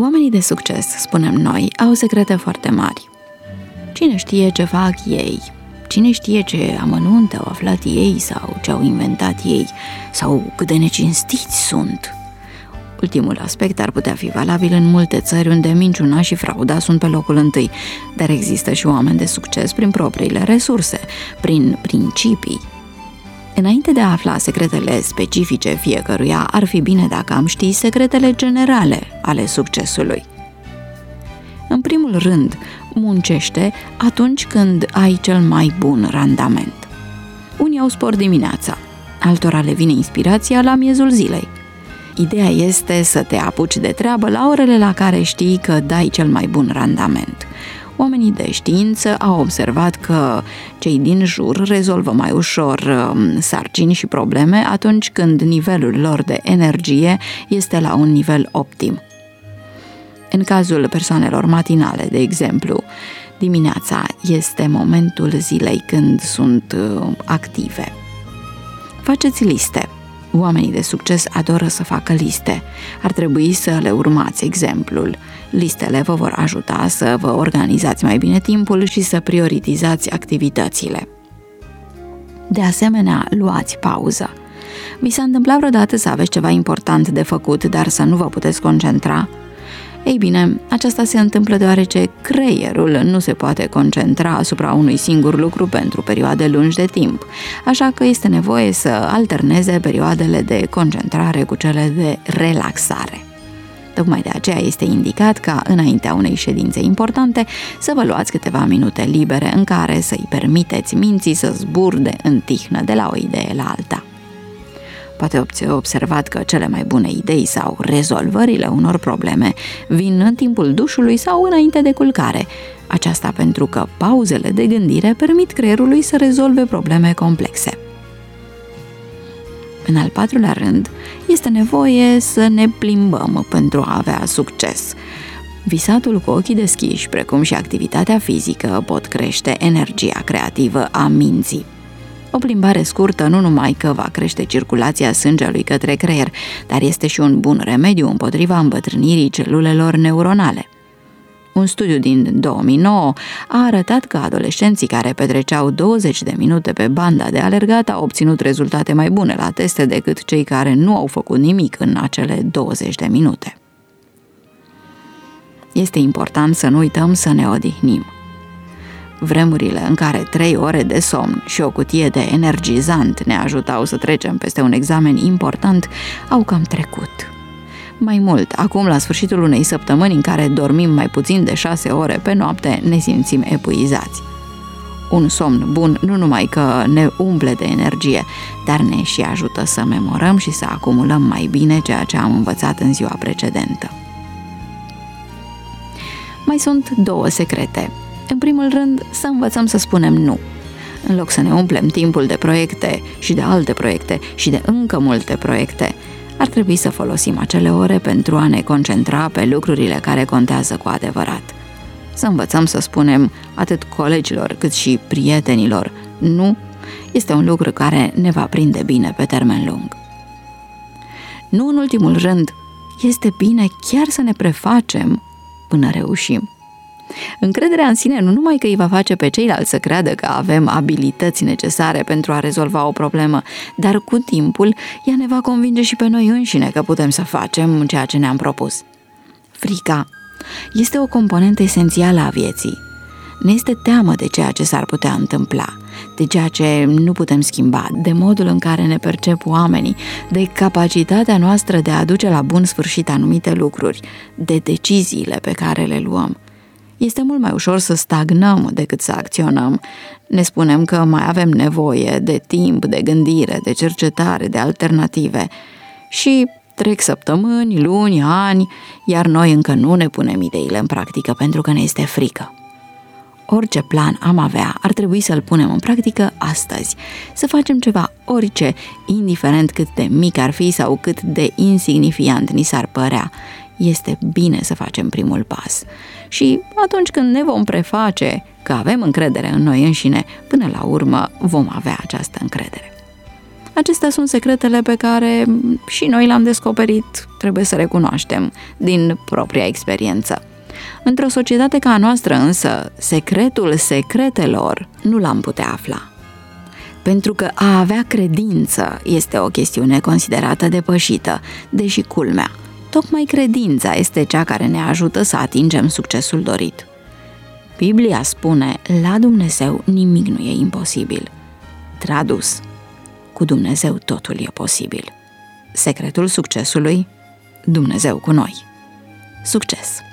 Oamenii de succes, spunem noi, au secrete foarte mari. Cine știe ce fac ei? Cine știe ce amănunte au aflat ei sau ce au inventat ei? Sau cât de necinstiți sunt? Ultimul aspect ar putea fi valabil în multe țări unde minciuna și frauda sunt pe locul întâi, dar există și oameni de succes prin propriile resurse, prin principii. Înainte de a afla secretele specifice fiecăruia, ar fi bine dacă am ști secretele generale ale succesului. În primul rând, muncește atunci când ai cel mai bun randament. Unii au spor dimineața, altora le vine inspirația la miezul zilei. Ideea este să te apuci de treabă la orele la care știi că dai cel mai bun randament. Oamenii de știință au observat că cei din jur rezolvă mai ușor sarcini și probleme atunci când nivelul lor de energie este la un nivel optim. În cazul persoanelor matinale, de exemplu, dimineața este momentul zilei când sunt active. Faceți liste. Oamenii de succes adoră să facă liste. Ar trebui să le urmați exemplul. Listele vă vor ajuta să vă organizați mai bine timpul și să prioritizați activitățile. De asemenea, luați pauză. Vi s-a întâmplat vreodată să aveți ceva important de făcut, dar să nu vă puteți concentra? Ei bine, aceasta se întâmplă deoarece creierul nu se poate concentra asupra unui singur lucru pentru perioade lungi de timp, așa că este nevoie să alterneze perioadele de concentrare cu cele de relaxare. Tocmai de aceea este indicat ca înaintea unei ședințe importante să vă luați câteva minute libere în care să-i permiteți minții să zburde în tihnă de la o idee la alta. Poate observat că cele mai bune idei sau rezolvările unor probleme vin în timpul dușului sau înainte de culcare. Aceasta pentru că pauzele de gândire permit creierului să rezolve probleme complexe. În al patrulea rând, este nevoie să ne plimbăm pentru a avea succes. Visatul cu ochii deschiși, precum și activitatea fizică, pot crește energia creativă a minții. O plimbare scurtă nu numai că va crește circulația sângelui către creier, dar este și un bun remediu împotriva îmbătrânirii celulelor neuronale. Un studiu din 2009 a arătat că adolescenții care petreceau 20 de minute pe banda de alergat au obținut rezultate mai bune la teste decât cei care nu au făcut nimic în acele 20 de minute. Este important să nu uităm să ne odihnim. Vremurile în care 3 ore de somn și o cutie de energizant ne ajutau să trecem peste un examen important au cam trecut. Mai mult, acum la sfârșitul unei săptămâni în care dormim mai puțin de 6 ore pe noapte, ne simțim epuizați. Un somn bun nu numai că ne umple de energie, dar ne și ajută să memorăm și să acumulăm mai bine ceea ce am învățat în ziua precedentă. Mai sunt 2 secrete. În primul rând, să învățăm să spunem nu. În loc să ne umplem timpul de proiecte și de alte proiecte și de încă multe proiecte, ar trebui să folosim acele ore pentru a ne concentra pe lucrurile care contează cu adevărat. Să învățăm să spunem atât colegilor cât și prietenilor nu este un lucru care ne va prinde bine pe termen lung. Nu în ultimul rând, este bine chiar să ne prefacem până reușim. Încrederea în sine nu numai că îi va face pe ceilalți să creadă că avem abilități necesare pentru a rezolva o problemă, dar cu timpul ea ne va convinge și pe noi înșine că putem să facem ceea ce ne-am propus. Frica este o componentă esențială a vieții. Ne este teamă de ceea ce s-ar putea întâmpla, de ceea ce nu putem schimba, de modul în care ne percep oamenii, de capacitatea noastră de a duce la bun sfârșit anumite lucruri, de deciziile pe care le luăm. Este mult mai ușor să stagnăm decât să acționăm. Ne spunem că mai avem nevoie de timp, de gândire, de cercetare, de alternative. Și trec săptămâni, luni, ani, iar noi încă nu ne punem ideile în practică pentru că ne este frică. Orice plan am avea, ar trebui să-l punem în practică astăzi. Să facem ceva, orice, indiferent cât de mic ar fi sau cât de insignifiant ni s-ar părea. Este bine să facem primul pas. Și atunci când ne vom preface că avem încredere în noi înșine, până la urmă vom avea această încredere. Acestea sunt secretele pe care și noi le-am descoperit, trebuie să recunoaștem, din propria experiență. Într-o societate ca a noastră însă, secretul secretelor nu l-am putea afla. Pentru că a avea credință este o chestiune considerată depășită, deși culmea, tocmai credința este cea care ne ajută să atingem succesul dorit. Biblia spune, la Dumnezeu nimic nu e imposibil. Tradus, cu Dumnezeu totul e posibil. Secretul succesului, Dumnezeu cu noi. Succes!